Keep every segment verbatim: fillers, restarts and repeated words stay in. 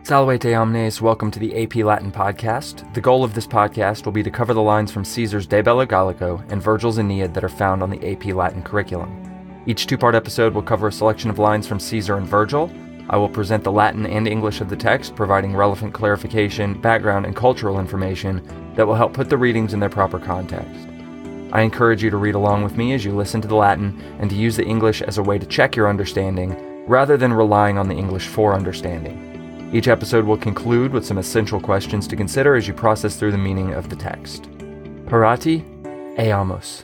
Salvete omnes, welcome to the A P Latin podcast. The goal of this podcast will be to cover the lines from Caesar's De Bello Gallico and Virgil's Aeneid that are found on the A P Latin curriculum. Each two-part episode will cover a selection of lines from Caesar and Virgil. I will present the Latin and English of the text, providing relevant clarification, background, and cultural information that will help put the readings in their proper context. I encourage you to read along with me as you listen to the Latin and to use the English as a way to check your understanding, rather than relying on the English for understanding. Each episode will conclude with some essential questions to consider as you process through the meaning of the text. Parati, eamus.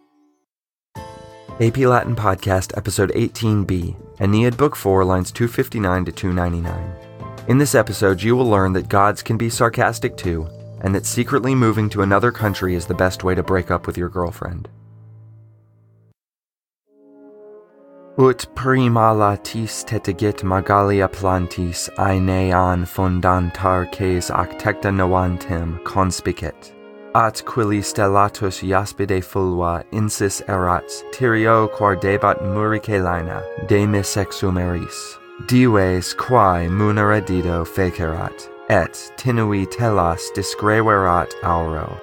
A P Latin Podcast, Episode eighteen B, Aeneid Book four, lines two fifty-nine to two ninety-nine. In this episode, you will learn that gods can be sarcastic too, and that secretly moving to another country is the best way to break up with your girlfriend. Ut prima latis tetigit magalia plantis aenean fondantar ces actecta novantem conspicit. At quili stellatus jaspide fulva insis erat tyrio quardebat muricelaina demis exumeris. Dives quae munera dido fecerat, et tinui telas discreverat auro.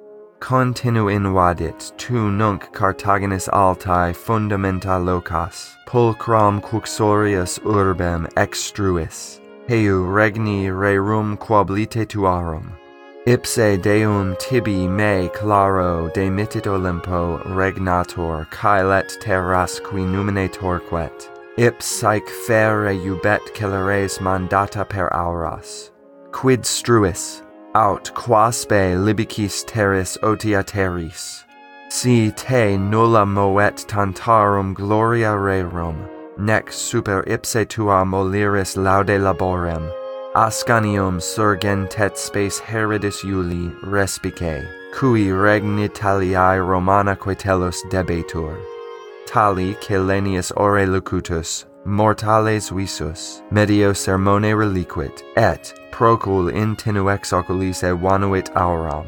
Continu invadit tu nunc Cartaginis altae fundamenta locas, pulchram quuxorius urbem extruis, heu regni rerum quablite tuarum. Ipse deum tibi me claro demitit Olympo regnator caelet terras qui numinatorquet, ip saec fere ubet celeres mandata per auras. Quid struis? Aut quaspe libicis terris otia terris. Si te nulla moet tantarum gloria rerum, nec super ipse tua moliris laude laborem, ascanium surgentet space heredis Iuli respice, cui regni Italiae Romanaque tellus debetur. Tali Celenius ore locutus, mortales visus, medio sermone reliquit, et procul in tenuex oculis evanuit auram.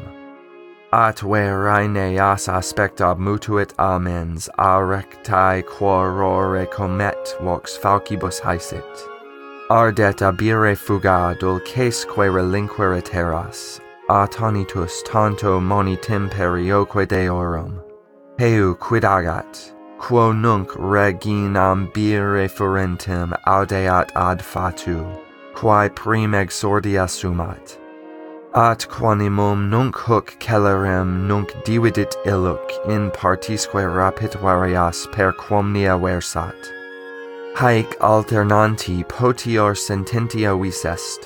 At veraeneas aspecta mutuit amens, a rectae quorore comet vox faucibus haesit. Ardet abire fuga dulcesque relinquere terras, a tonitus tanto monitim perioque deorum. Heu quid agat, quo nunc reginam bire furentem audeat ad fatu, quae prim exordia sumat. At quanimum nunc huc celerem nunc dividit illuc in partisque rapit varias per quomnia versat. Haec alternanti potior sententia vis est.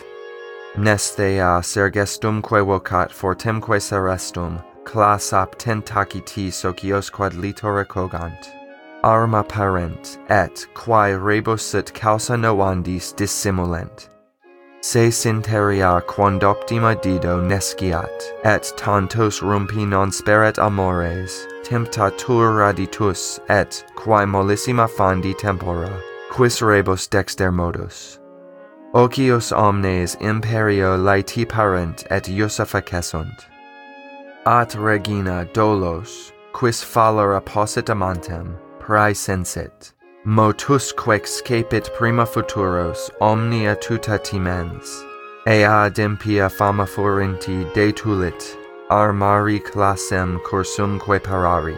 Nestea sergestumque vocat fortemque serestum, clas aptentaciti socios quad litore cogant. Arma parent, et quae rebusit causa novandis dissimulent. Se sinteria quandoptima dido nesciat, et tantos rumpi non speret amores, temptatur raditus, et, quae mollissima fandi tempora, quis rebus dexter modus. Ocius omnes imperio laeti parent et iusa facessunt. At regina dolos, quis fallera possit amantem, praesensit. Motusque scapit prima futuros, omnia tuta timens. Ea dempia fama furinti detulit, armari classem cursumque parari.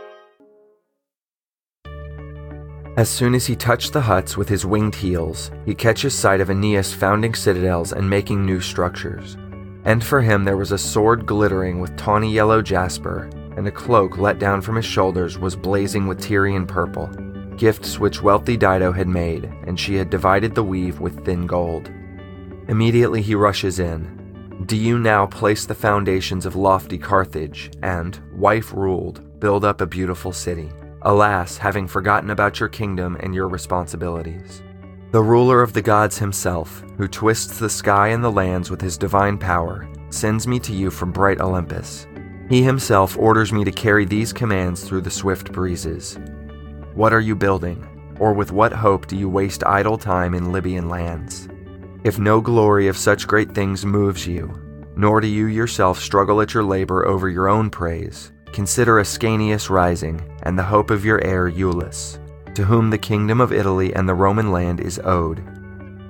As soon as he touched the huts with his winged heels, he catches sight of Aeneas founding citadels and making new structures. And for him there was a sword glittering with tawny yellow jasper, and a cloak let down from his shoulders was blazing with Tyrian purple, gifts which wealthy Dido had made, and she had divided the weave with thin gold. Immediately he rushes in. Do you now place the foundations of lofty Carthage, and, wife-ruled, build up a beautiful city, alas, having forgotten about your kingdom and your responsibilities. The ruler of the gods himself, who twists the sky and the lands with his divine power, sends me to you from bright Olympus. He himself orders me to carry these commands through the swift breezes. What are you building, or with what hope do you waste idle time in Libyan lands? If no glory of such great things moves you, nor do you yourself struggle at your labor over your own praise, consider Ascanius rising, and the hope of your heir Iulus, to whom the kingdom of Italy and the Roman land is owed.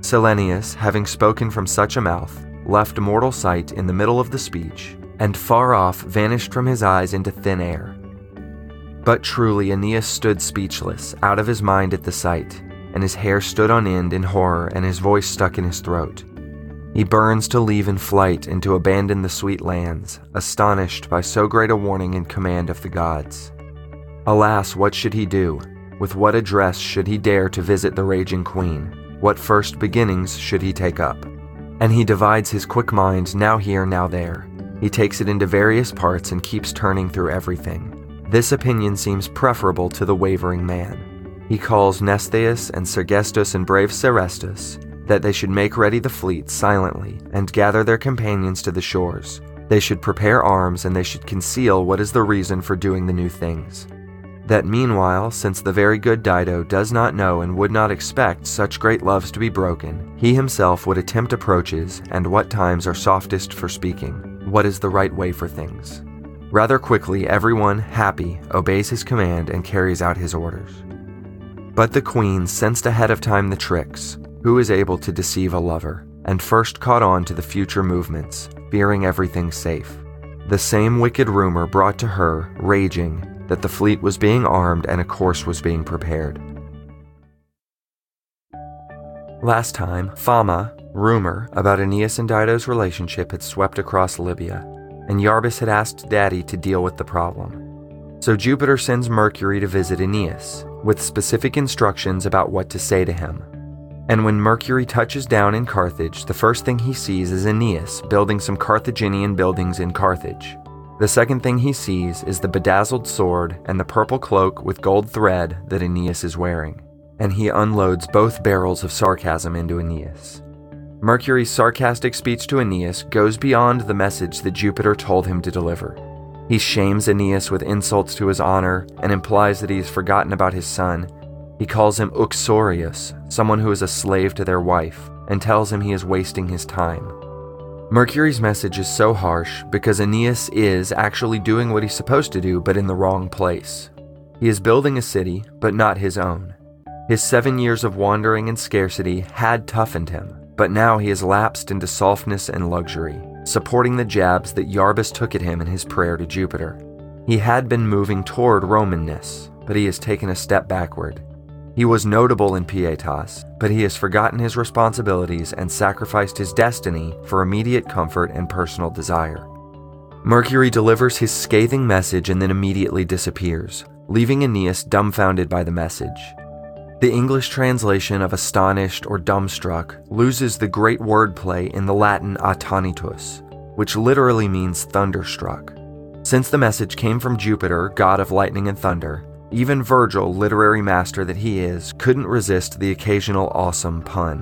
Cellenius, having spoken from such a mouth, left mortal sight in the middle of the speech, and far off vanished from his eyes into thin air. But truly Aeneas stood speechless, out of his mind at the sight, and his hair stood on end in horror and his voice stuck in his throat. He burns to leave in flight and to abandon the sweet lands, astonished by so great a warning and command of the gods. Alas, what should he do? With what address should he dare to visit the raging queen? What first beginnings should he take up? And he divides his quick mind, now here, now there. He takes it into various parts and keeps turning through everything. This opinion seems preferable to the wavering man. He calls Mnestheus and Sergestus and brave Serestus, that they should make ready the fleet silently and gather their companions to the shores. They should prepare arms and they should conceal what is the reason for doing the new things. That meanwhile, since the very good Dido does not know and would not expect such great loves to be broken, he himself would attempt approaches and what times are softest for speaking, what is the right way for things. Rather quickly everyone, happy, obeys his command and carries out his orders. But the queen sensed ahead of time the tricks. Who is able to deceive a lover, and first caught on to the future movements, fearing everything safe. The same wicked rumor brought to her, raging, that the fleet was being armed and a course was being prepared. Last time, Fama, rumor about Aeneas and Dido's relationship had swept across Libya, and Iarbas had asked Daddy to deal with the problem. So Jupiter sends Mercury to visit Aeneas, with specific instructions about what to say to him. And when Mercury touches down in Carthage, the first thing he sees is Aeneas building some Carthaginian buildings in Carthage. The second thing he sees is the bedazzled sword and the purple cloak with gold thread that Aeneas is wearing, and he unloads both barrels of sarcasm into Aeneas. Mercury's sarcastic speech to Aeneas goes beyond the message that Jupiter told him to deliver. He shames Aeneas with insults to his honor and implies that he has forgotten about his son. He calls him uxorious, someone who is a slave to their wife, and tells him he is wasting his time. Mercury's message is so harsh because Aeneas is actually doing what he's supposed to do, but in the wrong place. He is building a city, but not his own. His seven years of wandering and scarcity had toughened him, but now he has lapsed into softness and luxury, supporting the jabs that Iarbas took at him in his prayer to Jupiter. He had been moving toward Romanness, but he has taken a step backward. He was notable in Pietas, but he has forgotten his responsibilities and sacrificed his destiny for immediate comfort and personal desire. Mercury delivers his scathing message and then immediately disappears, leaving Aeneas dumbfounded by the message. The English translation of astonished or dumbstruck loses the great wordplay in the Latin attonitus, which literally means thunderstruck. Since the message came from Jupiter, god of lightning and thunder, even Virgil, literary master that he is, couldn't resist the occasional awesome pun.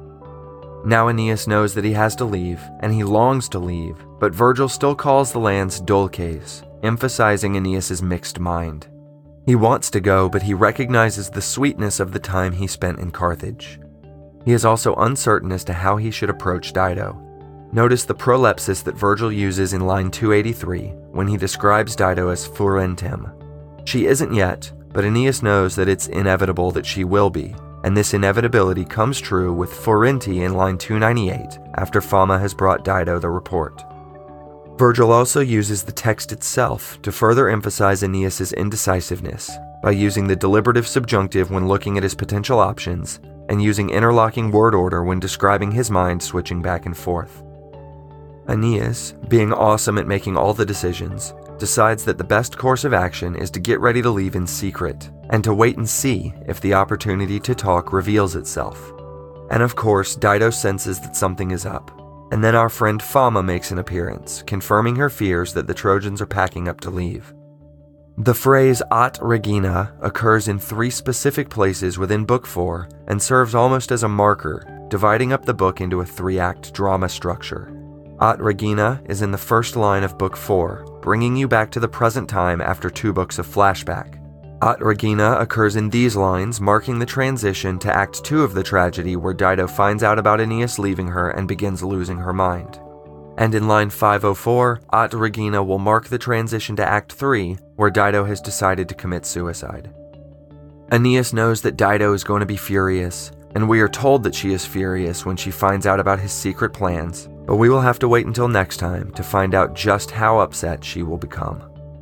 Now Aeneas knows that he has to leave, and he longs to leave, but Virgil still calls the lands dulces, emphasizing Aeneas's mixed mind. He wants to go, but he recognizes the sweetness of the time he spent in Carthage. He is also uncertain as to how he should approach Dido. Notice the prolepsis that Virgil uses in line two eighty-three when he describes Dido as furentem. She isn't yet, but Aeneas knows that it's inevitable that she will be, and this inevitability comes true with furenti in line two ninety-eight after Fama has brought Dido the report. Virgil also uses the text itself to further emphasize Aeneas's indecisiveness by using the deliberative subjunctive when looking at his potential options and using interlocking word order when describing his mind switching back and forth. Aeneas, being awesome at making all the decisions, decides that the best course of action is to get ready to leave in secret and to wait and see if the opportunity to talk reveals itself. And of course, Dido senses that something is up, and then our friend Fama makes an appearance, confirming her fears that the Trojans are packing up to leave. The phrase at regina occurs in three specific places within Book four and serves almost as a marker, dividing up the book into a three-act drama structure. At regina is in the first line of Book four, bringing you back to the present time after two books of flashback. At regina occurs in these lines, marking the transition to Act two of the tragedy where Dido finds out about Aeneas leaving her and begins losing her mind. And in line five oh four, At regina will mark the transition to Act three, where Dido has decided to commit suicide. Aeneas knows that Dido is going to be furious, and we are told that she is furious when she finds out about his secret plans, but we will have to wait until next time to find out just how upset she will become.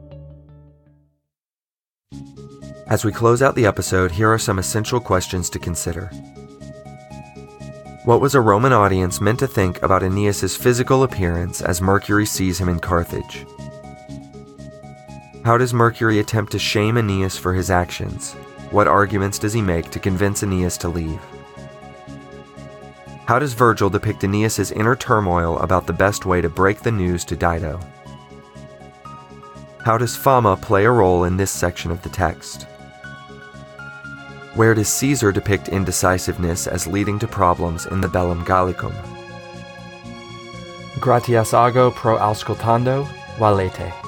As we close out the episode, here are some essential questions to consider. What was a Roman audience meant to think about Aeneas' physical appearance as Mercury sees him in Carthage? How does Mercury attempt to shame Aeneas for his actions? What arguments does he make to convince Aeneas to leave? How does Virgil depict Aeneas' inner turmoil about the best way to break the news to Dido? How does Fama play a role in this section of the text? Where does Caesar depict indecisiveness as leading to problems in the Bellum Gallicum? Gratias ago pro auscultando, valete.